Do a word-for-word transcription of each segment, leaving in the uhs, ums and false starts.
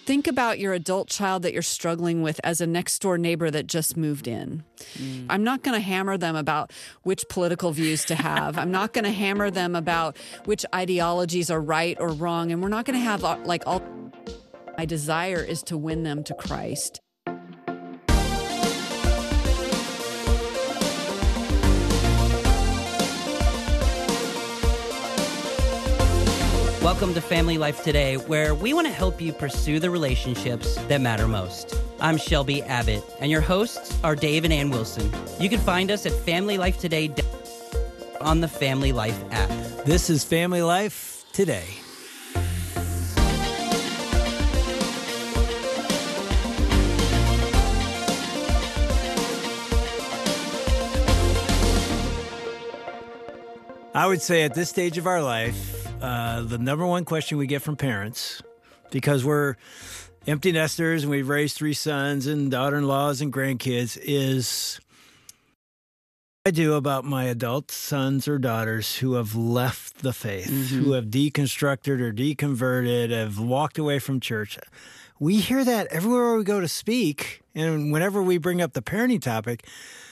Think about your adult child that you're struggling with as a next door neighbor that just moved in. Mm. I'm not going to hammer them about which political views to have. I'm not going to hammer them about which ideologies are right or wrong. And we're not going to have like all. My desire is to win them to Christ. Welcome to Family Life Today, where we want to help you pursue the relationships that matter most. I'm Shelby Abbott, and your hosts are Dave and Ann Wilson. You can find us at Family Life Today on the Family Life app. This is Family Life Today. I would say at this stage of our life, Uh, the number one question we get from parents, because we're empty nesters and we've raised three sons and daughter-in-laws and grandkids, is what do I do about my adult sons or daughters who have left the faith, mm-hmm. who have deconstructed or deconverted, have walked away from church. We hear that everywhere we go to speak, and whenever we bring up the parenting topic.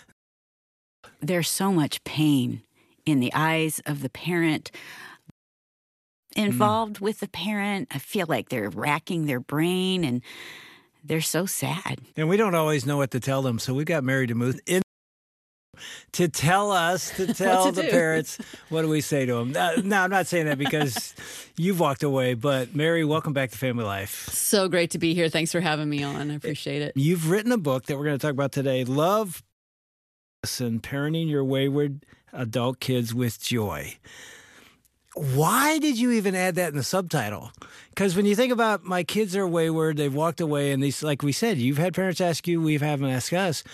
There's so much pain in the eyes of the parent involved mm. with the parent. I feel like they're racking their brain and they're so sad. And we don't always know what to tell them. So we got Mary DeMuth in to tell us, to tell to the do? parents, what do we say to them? Uh, no, I'm not saying that because you've walked away, but Mary, welcome back to Family Life. So great to be here. Thanks for having me on. I appreciate it. You've written a book that we're going to talk about today, Love and Parenting Your Wayward Adult Kids with Joy. Why did you even add that in the subtitle? Because when you think about my kids are wayward, they've walked away, and these, like we said, you've had parents ask you, we've had them ask us.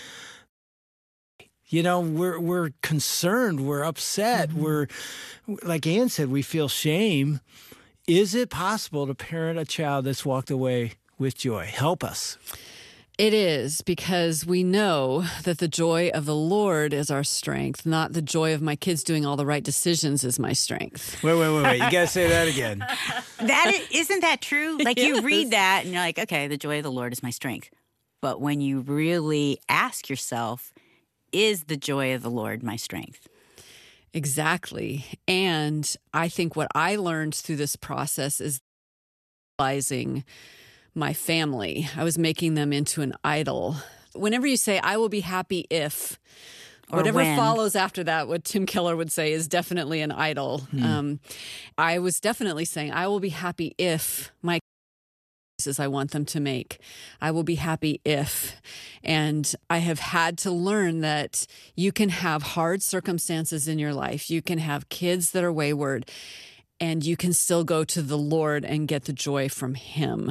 You know, we're we're concerned, we're upset, mm-hmm. we're, like Ann said, we feel shame. Is it possible to parent a child that's walked away with joy? Help us. It is, because we know that the joy of the Lord is our strength, not the joy of my kids doing all the right decisions is my strength. Wait, wait, wait, wait. You got to say that again. That is, isn't that true? Like yes. You read that and you're like, okay, the joy of the Lord is my strength. But when you really ask yourself, is the joy of the Lord my strength? Exactly. And I think what I learned through this process is realizing my family. I was making them into an idol. Whenever you say, I will be happy if, or whatever when. follows after that, what Tim Keller would say is definitely an idol. Hmm. Um, I was definitely saying, I will be happy if my choices I want them to make. I will be happy if. And I have had to learn that you can have hard circumstances in your life. You can have kids that are wayward, and you can still go to the Lord and get the joy from Him.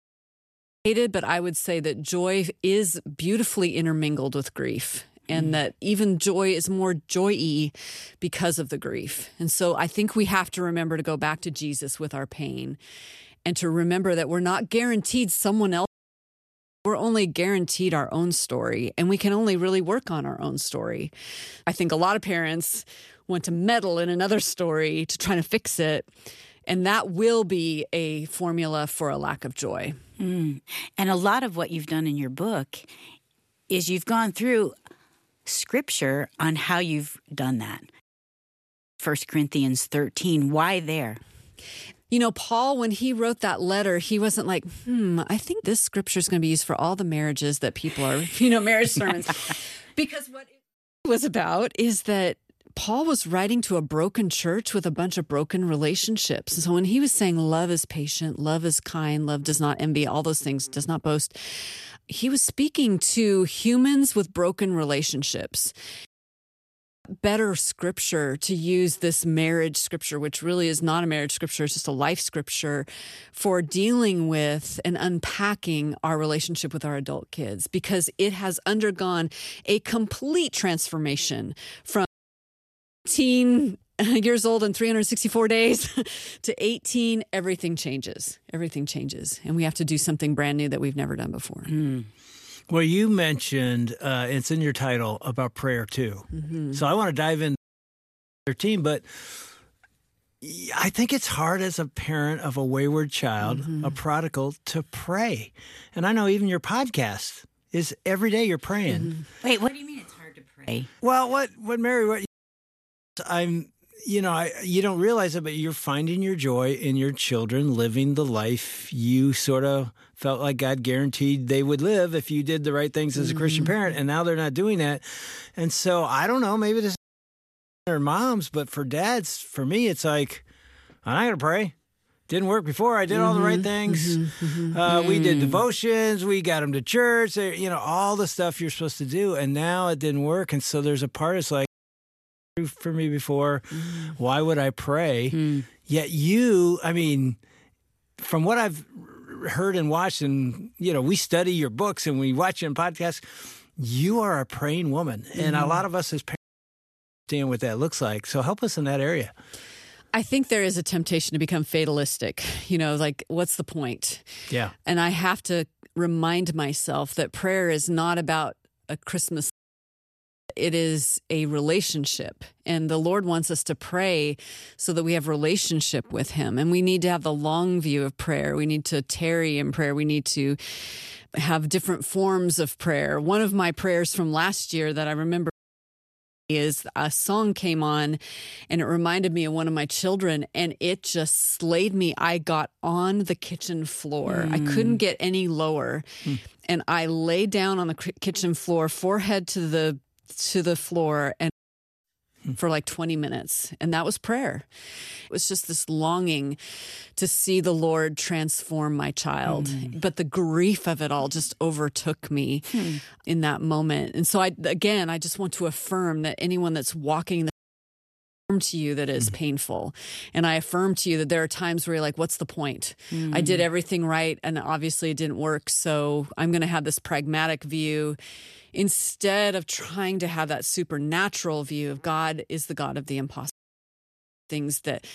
But I would say that joy is beautifully intermingled with grief, and mm. that even joy is more joy-y because of the grief. And so I think we have to remember to go back to Jesus with our pain, and to remember that we're not guaranteed someone else. We're only guaranteed our own story, and we can only really work on our own story. I think a lot of parents want to meddle in another story to try to fix it, and that will be a formula for a lack of joy. Mm. And a lot of what you've done in your book is you've gone through scripture on how you've done that. First Corinthians thirteen, why there? You know, Paul, when he wrote that letter, he wasn't like, hmm, I think this scripture is going to be used for all the marriages that people are, you know, marriage sermons. Because what it was about is that Paul was writing to a broken church with a bunch of broken relationships. So when he was saying love is patient, love is kind, love does not envy, all those things, does not boast, he was speaking to humans with broken relationships. Better scripture to use this marriage scripture, which really is not a marriage scripture, it's just a life scripture for dealing with and unpacking our relationship with our adult kids, because it has undergone a complete transformation from eighteen years old and three hundred sixty-four days to eighteen. Everything changes. Everything changes. And we have to do something brand new that we've never done before. Mm. Well, you mentioned, uh, it's in your title, about prayer too. Mm-hmm. So I want to dive into thirteen, but I think it's hard as a parent of a wayward child, Mm-hmm. a prodigal, to pray. And I know even your podcast is every day you're praying. Mm-hmm. Wait, what do you mean it's hard to pray? Well, what, what Mary, what I'm, you know, I, you don't realize it, but you're finding your joy in your children living the life you sort of felt like God guaranteed they would live if you did the right things as a Christian parent. And now they're not doing that. And so I don't know, maybe this or moms, but for dads, for me, it's like, I'm not going to pray. Didn't work before. I did all the right things. Uh, we did devotions. We got them to church. They- You know, all the stuff you're supposed to do. And now it didn't work. And so there's a part it's like, for me before, why would I pray? Yet you, I mean, from what I've heard and watched, and, you know, we study your books and we watch you in podcasts, you are a praying woman. And a lot of us as parents understand what that looks like. So help us in that area. I think there is a temptation to become fatalistic. You know, like, what's the point? Yeah. And I have to remind myself that prayer is not about a Christmas. It is a relationship. And the Lord wants us to pray so that we have relationship with him. And we need to have the long view of prayer. We need to tarry in prayer. We need to have different forms of prayer. One of my prayers from last year that I remember is a song came on and it reminded me of one of my children, and it just slayed me. I got on the kitchen floor. I couldn't get any lower. And I lay down on the k- kitchen floor, forehead to the to the floor, and for like twenty minutes. And that was prayer. It was just this longing to see the Lord transform my child. But the grief of it all just overtook me in that moment. And so I, again, I just want to affirm that anyone that's walking the affirm to you that is painful. And I affirm to you that there are times where you're like, what's the point? I did everything right and obviously it didn't work. So I'm going to have this pragmatic view instead of trying to have that supernatural view of God is the God of the impossible, things that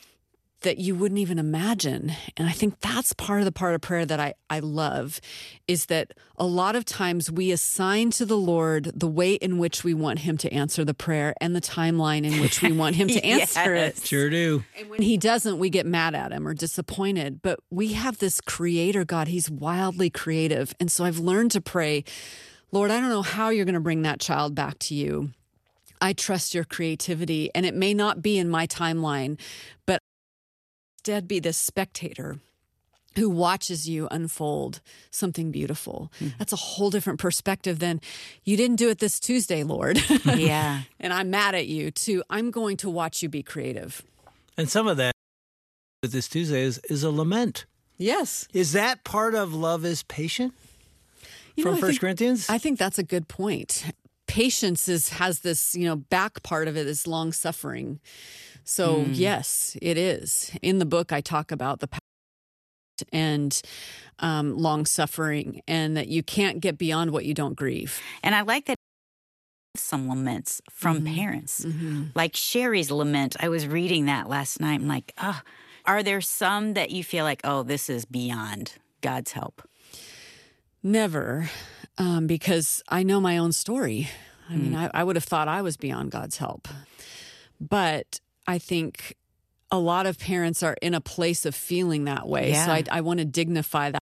that you wouldn't even imagine. And I think that's part of the part of prayer that I, I love is that a lot of times we assign to the Lord the way in which we want him to answer the prayer and the timeline in which we want him to answer it. Sure do. And when he doesn't, we get mad at him or disappointed. But we have this creator God. He's wildly creative. And so I've learned to pray, Lord, I don't know how you're going to bring that child back to you. I trust your creativity. And it may not be in my timeline, but instead be this spectator who watches you unfold something beautiful. Mm. That's a whole different perspective than you didn't do it this Tuesday, Lord. Yeah. And I'm mad at you too. I'm going to watch you be creative. And some of that with this Tuesday is, is a lament. Yes. Is that part of love is patient You know, from I First think- Corinthians? I think that's a good point. Patience is has this, you know, back part of it is long suffering. So yes, it is. In the book, I talk about the past and um, long suffering, and that you can't get beyond what you don't grieve. And I like that some laments from parents, like Sherry's lament. I was reading that last night. I'm like, oh, are there some that you feel like, oh, this is beyond God's help? Never, um, because I know my own story. I mean, I, I would have thought I was beyond God's help. But I think a lot of parents are in a place of feeling that way. Yeah. So I, I want to dignify that.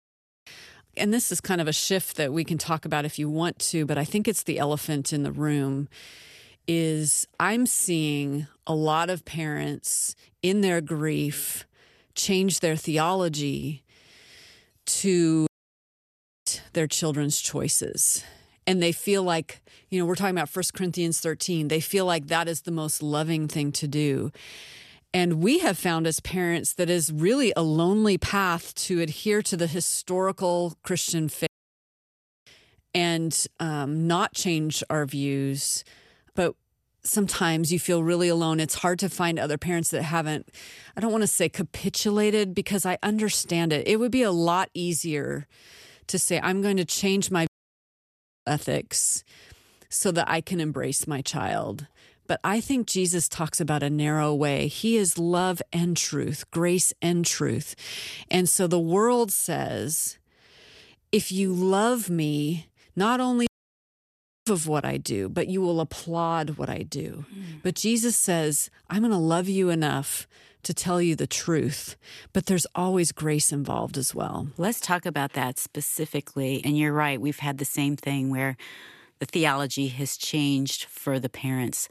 And this is kind of a shift that we can talk about if you want to, but I think it's the elephant in the room is I'm seeing a lot of parents in their grief change their theology to their children's choices. And they feel like, you know, we're talking about First Corinthians thirteen. They feel like that is the most loving thing to do. And we have found as parents that is really a lonely path to adhere to the historical Christian faith and um, not change our views. But sometimes you feel really alone. It's hard to find other parents that haven't, I don't want to say capitulated because I understand it. It would be a lot easier to say, I'm going to change my ethics so that I can embrace my child. But I think Jesus talks about a narrow way. He is love and truth, grace and truth. And so the world says, if you love me, not only of what I do, but you will applaud what I do. Mm. But Jesus says, I'm going to love you enough to tell you the truth, but there's always grace involved as well. Let's talk about that specifically. And you're right, we've had the same thing where the theology has changed for the parents.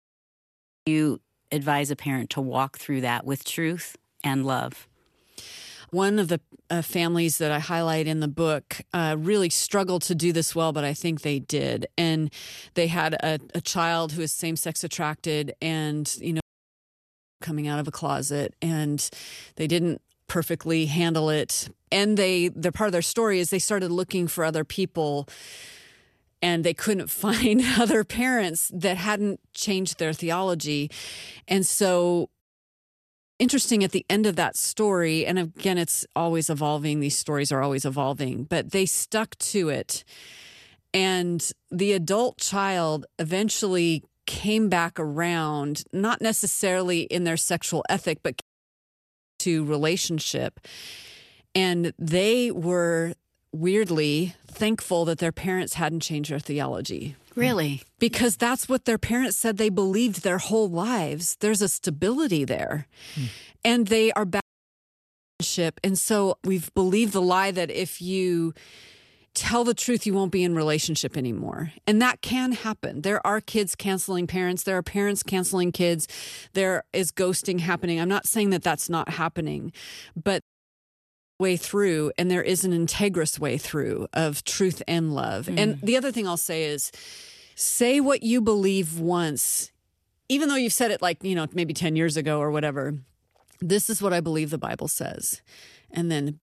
You advise a parent to walk through that with truth and love. One of the uh, families that I highlight in the book uh, really struggled to do this well, but I think they did. And they had a, a child who is same-sex attracted and, you know, coming out of a closet, and they didn't perfectly handle it. And they, the part of their story is they started looking for other people, and they couldn't find other parents that hadn't changed their theology. And so interesting at the end of that story, and again, it's always evolving. These stories are always evolving, but they stuck to it. And the adult child eventually came back around, not necessarily in their sexual ethic, but to relationship. And they were weirdly thankful that their parents hadn't changed their theology. Really? Because that's what their parents said they believed their whole lives. There's a stability there. Hmm. And they are back in relationship. And so we've believed the lie that if you tell the truth, you won't be in relationship anymore. And that can happen. There are kids canceling parents. There are parents canceling kids. There is ghosting happening. I'm not saying that that's not happening, but way through, and there is an integrous way through of truth and love. Mm. And the other thing I'll say is, say what you believe once, even though you've said it like, you know, maybe ten years ago or whatever. This is what I believe the Bible says. And then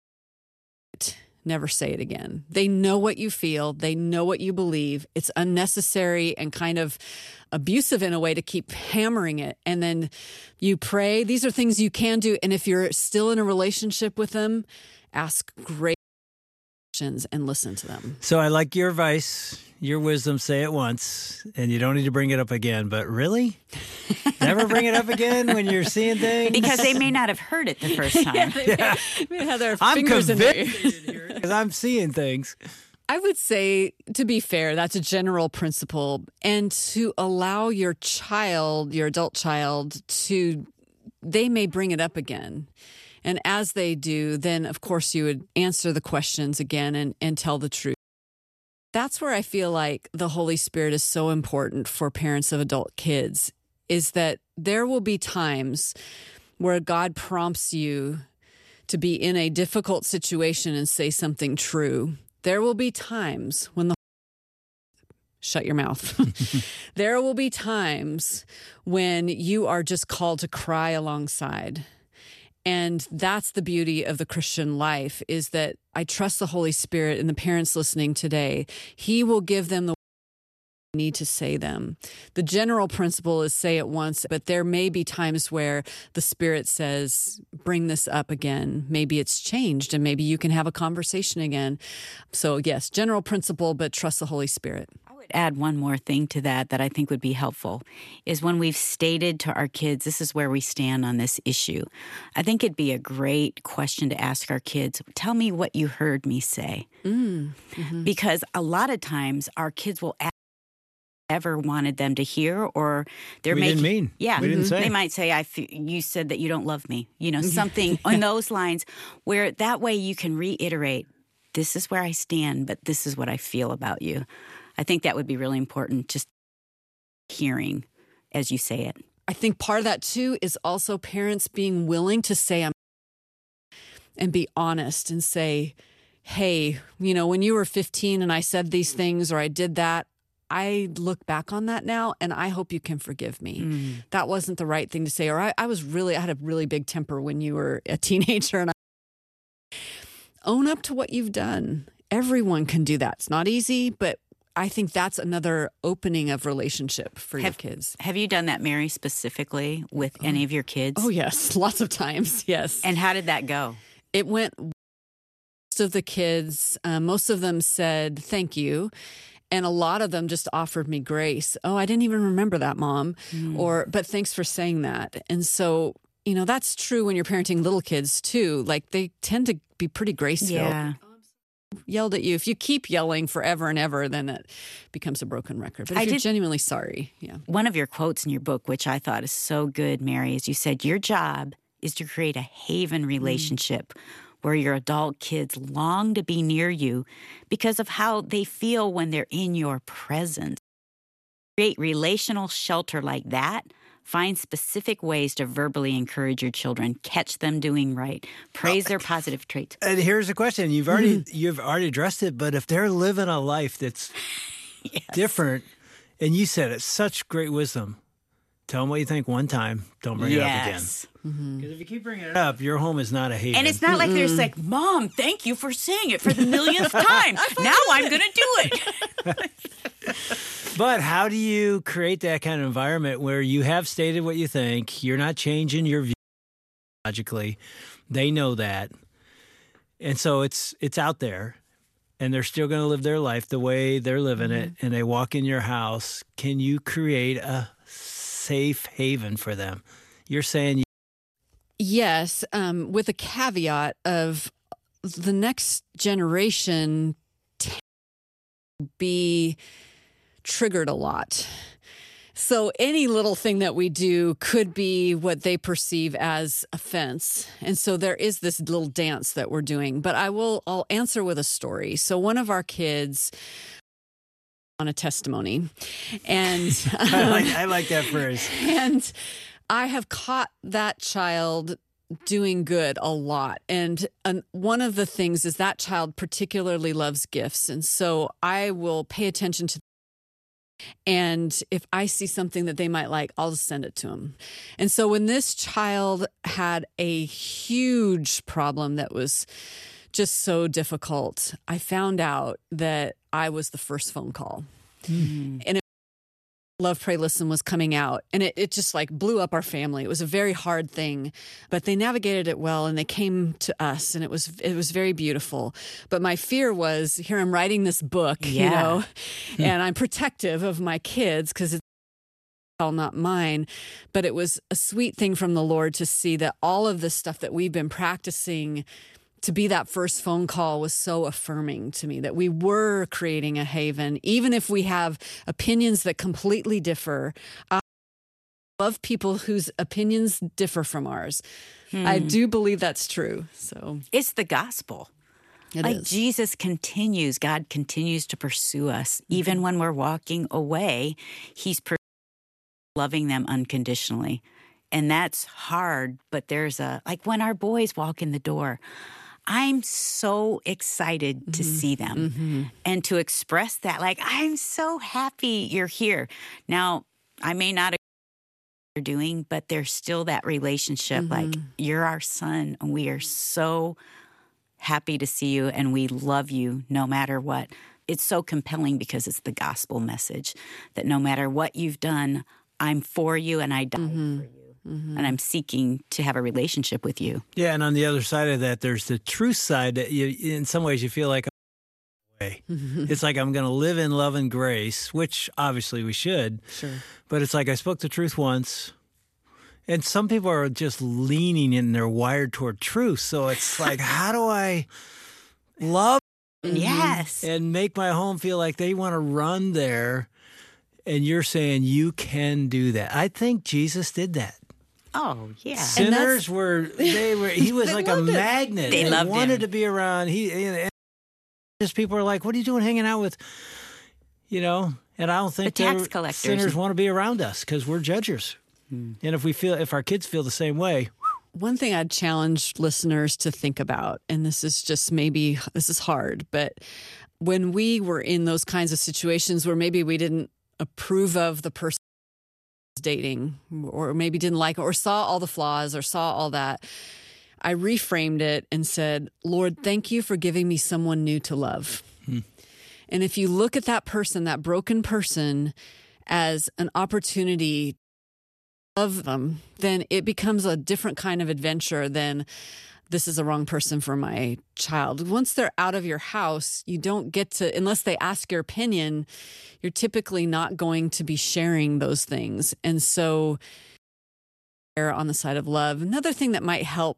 never say it again. They know what you feel. They know what you believe. It's unnecessary and kind of abusive in a way to keep hammering it. And then you pray. These are things you can do. And if you're still in a relationship with them, ask great questions and listen to them. So I like your advice, your wisdom, say it once, and you don't need to bring it up again. But really? Never bring it up again when you're seeing things? Because they may not have heard it the first time. yeah, they yeah. May, may have their I'm fingers convinced in there. Because I'm seeing things. I would say, to be fair, that's a general principle. And to allow your child, your adult child, to, they may bring it up again. And as they do, then, of course, you would answer the questions again and, and tell the truth. That's where I feel like the Holy Spirit is so important for parents of adult kids, is that there will be times where God prompts you to be in a difficult situation and say something true. There will be times when the shut your mouth. There will be times when you are just called to cry alongside. And that's the beauty of the Christian life, is that I trust the Holy Spirit, and the parents listening today, He will give them the need to say them. The general principle is say it once, but there may be times where the Spirit says, bring this up again. Maybe it's changed and maybe you can have a conversation again. So yes, general principle, but trust the Holy Spirit. I would add one more thing to that that I think would be helpful, is when we've stated to our kids, this is where we stand on this issue. I think it'd be a great question to ask our kids, tell me what you heard me say. Mm, mm-hmm. Because a lot of times our kids will ask ever wanted them to hear, or they're we making didn't mean. Yeah, we didn't say. They might say, "I f- you said that you don't love me," you know, something on those lines, where that way you can reiterate, "This is where I stand, but this is what I feel about you." I think that would be really important, just hearing as you say it. I think part of that too is also parents being willing to say I'm and be honest and say, "Hey, you know, when you were fifteen and I said these things or I did that, I look back on that now, and I hope you can forgive me. Mm. That wasn't the right thing to say. Or I, I was really, I had a really big temper when you were a teenager. And I own up to what you've done. Everyone can do that. It's not easy, but I think that's another opening of relationship for have, your kids. Have you done that, Mary, specifically with oh. any of your kids? Oh, yes. Lots of times. Yes. And how did that go? It went, most of the kids, uh, most of them said, thank you. And a lot of them just offered me grace. Oh, I didn't even remember that, Mom. Mm. Or, but thanks for saying that. And so, you know, that's true when you're parenting little kids too. Like they tend to be pretty grace-filled. Yeah. yelled at you. If you keep yelling forever and ever, then it becomes a broken record. But if I you're did- genuinely sorry, yeah. One of your quotes in your book, which I thought is so good, Mary, is you said, your job is to create a haven relationship where your adult kids long to be near you because of how they feel when they're in your presence. Create relational shelter like that. Find specific ways to verbally encourage your children, catch them doing right, praise their positive traits. And here's the question: you've already you've already addressed it, but if they're living a life that's Yes. different, and you said it's such great wisdom, tell them what you think one time. Don't bring yes. it up again. Because if you keep bringing it up, your home is not a haven. And it's not like they're just like, Mom, thank you for saying it for the millionth time. Now I'm going to do it. But how do you create that kind of environment where you have stated what you think, you're not changing your view logically, they know that, and so it's it's out there, and they're still going to live their life the way they're living mm-hmm. it, and they walk in your house. Can you create a safe haven for them? You're saying you- yes, um, with a caveat of the next generation to be triggered a lot. So any little thing that we do could be what they perceive as offense. And so there is this little dance that we're doing. But I will I'll answer with a story. So one of our kids on a testimony. And um, I, like, I like that phrase. And I have caught that child doing good a lot. And um, one of the things is that child particularly loves gifts. And so I will pay attention to and if I see something that they might like, I'll just send it to them. And so when this child had a huge problem that was just so difficult, I found out that I was the first phone call. Mm-hmm. And it, Love, Pray, Listen was coming out, and it, it just like blew up our family. It was a very hard thing, but they navigated it well, and they came to us, and it was it was very beautiful. But my fear was, here I'm writing this book, yeah. you know, and I'm protective of my kids because it's all not mine. But it was a sweet thing from the Lord to see that all of this stuff that we've been practicing to be that first phone call was so affirming to me that we were creating a haven, even if we have opinions that completely differ. I love people whose opinions differ from ours. Hmm. I do believe that's true. So it's the gospel. It like is. Jesus continues, God continues to pursue us. Mm-hmm. Even when we're walking away, he's pursuing, loving them unconditionally. And that's hard, but there's a, like when our boys walk in the door, I'm so excited mm-hmm. to see them mm-hmm. and to express that. Like, I'm so happy you're here. Now, I may not agree with what you're doing, but there's still that relationship. Mm-hmm. Like, you're our son, and we are so happy to see you, and we love you no matter what. It's so compelling because it's the gospel message that no matter what you've done, I'm for you and I died mm-hmm. for you. Mm-hmm. And I'm seeking to have a relationship with you. Yeah, and on the other side of that, there's the truth side that you, in some ways you feel like, way. Mm-hmm. It's like I'm going to live in love and grace, which obviously we should. Sure. But it's like I spoke the truth once, and some people are just leaning and they're wired toward truth. So it's like, how do I love yes. and make my home feel like they want to run there? And you're saying you can do that. I think Jesus did that. Oh, yeah. Sinners were, they were, he was like a magnet. They, they loved wanted him. to be around. He, and just people are like, what are you doing hanging out with, you know? And I don't think the tax collectors. Sinners want to be around us because we're judgers. Hmm. And if we feel, if our kids feel the same way. One thing I'd challenge listeners to think about, and this is just maybe, this is hard, but when we were in those kinds of situations where maybe we didn't approve of the person dating or maybe didn't like it or saw all the flaws or saw all that, I reframed it and said, Lord, thank you for giving me someone new to love. Hmm. And if you look at that person, that broken person, as an opportunity to love them, then it becomes a different kind of adventure than this is the wrong person for my child. Once they're out of your house, you don't get to, unless they ask your opinion, you're typically not going to be sharing those things. And so, err on the side of love. Another thing that might help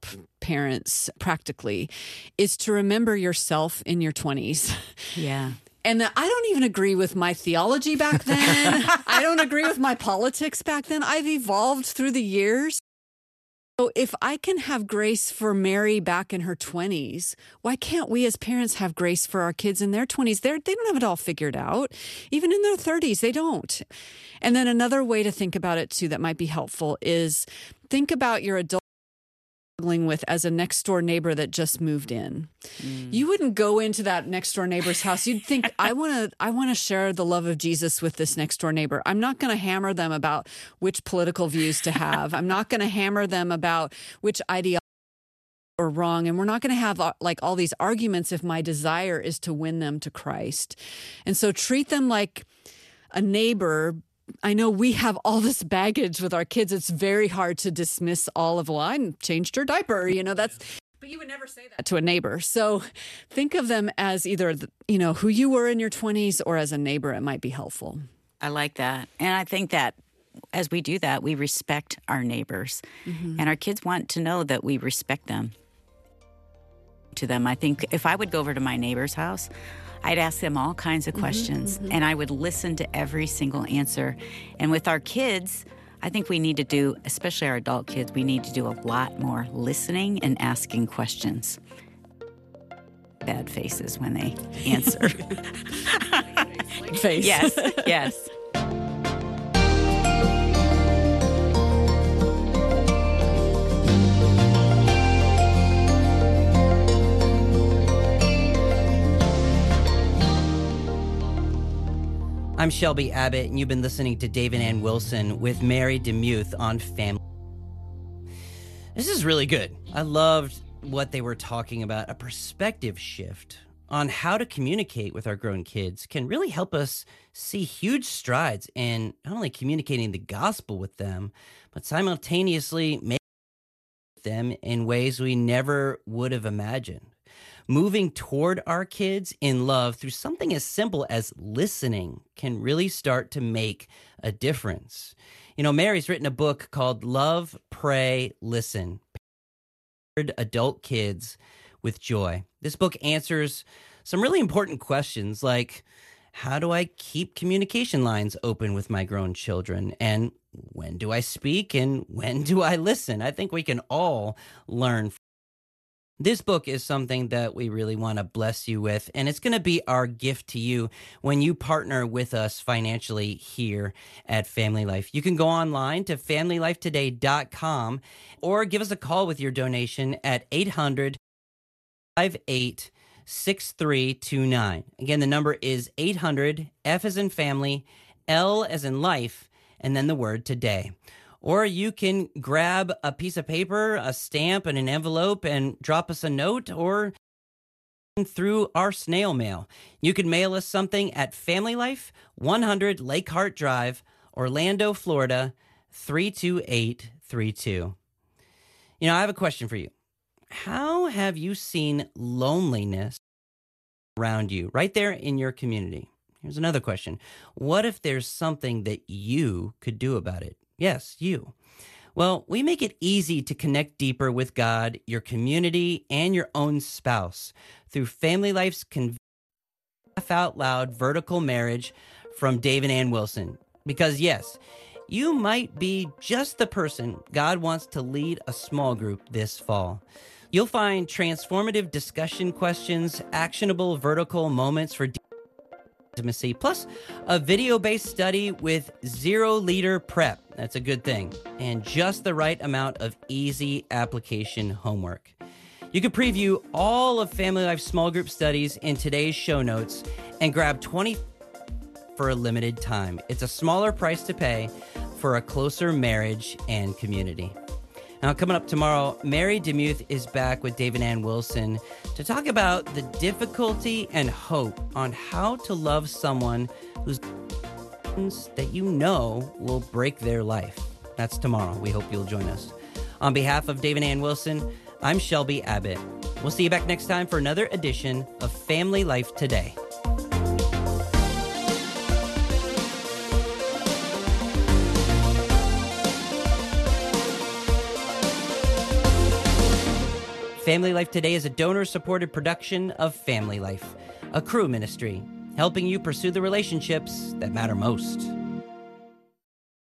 parents practically is to remember yourself in your twenties. Yeah. And I don't even agree with my theology back then. I don't agree with my politics back then. I've evolved through the years. So if I can have grace for Mary back in her twenties, why can't we as parents have grace for our kids in their twenties? They're, they don't have it all figured out. Even in their thirties, they don't. And then another way to think about it, too, that might be helpful is think about your adult struggling with as a next door neighbor that just moved in. Mm. You wouldn't go into that next door neighbor's house. You'd think, I want to I want to share the love of Jesus with this next door neighbor. I'm not going to hammer them about which political views to have. I'm not going to hammer them about which ideology or wrong. And we're not going to have uh, like all these arguments if my desire is to win them to Christ. And so treat them like a neighbor. I know we have all this baggage with our kids. It's very hard to dismiss all of, well, I changed your diaper. You know, that's, but you would never say that to a neighbor. So think of them as either, you know, who you were in your twenties or as a neighbor. It might be helpful. I like that. And I think that as we do that, we respect our neighbors. Mm-hmm. And our kids want to know that we respect them. To them, I think if I would go over to my neighbor's house, I'd ask them all kinds of questions, mm-hmm, mm-hmm. and I would listen to every single answer. And with our kids, I think we need to do, especially our adult kids, we need to do a lot more listening and asking questions. Bad faces when they answer. Face. Yes, yes. I'm Shelby Abbott, and you've been listening to Dave and Ann Wilson with Mary DeMuth on Family. This is really good. I loved what they were talking about. A perspective shift on how to communicate with our grown kids can really help us see huge strides in not only communicating the gospel with them, but simultaneously making them in ways we never would have imagined. Moving toward our kids in love through something as simple as listening can really start to make a difference. You know, Mary's written a book called Love, Pray, Listen, Adult Kids with Joy. This book answers some really important questions like, how do I keep communication lines open with my grown children? And when do I speak and when do I listen? I think we can all learn from this book is something that we really want to bless you with, and it's going to be our gift to you when you partner with us financially here at Family Life. You can go online to family life today dot com or give us a call with your donation at eight hundred, five eight, six three two nine. Again, the number is eight hundred, F as in family, L as in life, and then the word today. Or you can grab a piece of paper, a stamp, and an envelope and drop us a note or through our snail mail. You can mail us something at Family Life, one hundred Lake Hart Drive, Orlando, Florida, three two eight three two. You know, I have a question for you. How have you seen loneliness around you, right there in your community? Here's another question. What if there's something that you could do about it? Yes, you. Well, we make it easy to connect deeper with God, your community, and your own spouse through Family Life's Conv- Laugh Out Loud Vertical Marriage from Dave and Ann Wilson. Because yes, you might be just the person God wants to lead a small group this fall. You'll find transformative discussion questions, actionable vertical moments for intimacy, plus a video-based study with zero-liter prep. That's a good thing. And just the right amount of easy application homework. You can preview all of Family Life small group studies in today's show notes and grab twenty for a limited time. It's a smaller price to pay for a closer marriage and community. Now, coming up tomorrow, Mary DeMuth is back with Dave and Ann Wilson to talk about the difficulty and hope on how to love someone who's that you know will break their life. That's tomorrow. We hope you'll join us. On behalf of Dave and Ann Wilson, I'm Shelby Abbott. We'll see you back next time for another edition of Family Life Today. Family Life Today is a donor-supported production of Family Life, a Cru ministry, helping you pursue the relationships that matter most.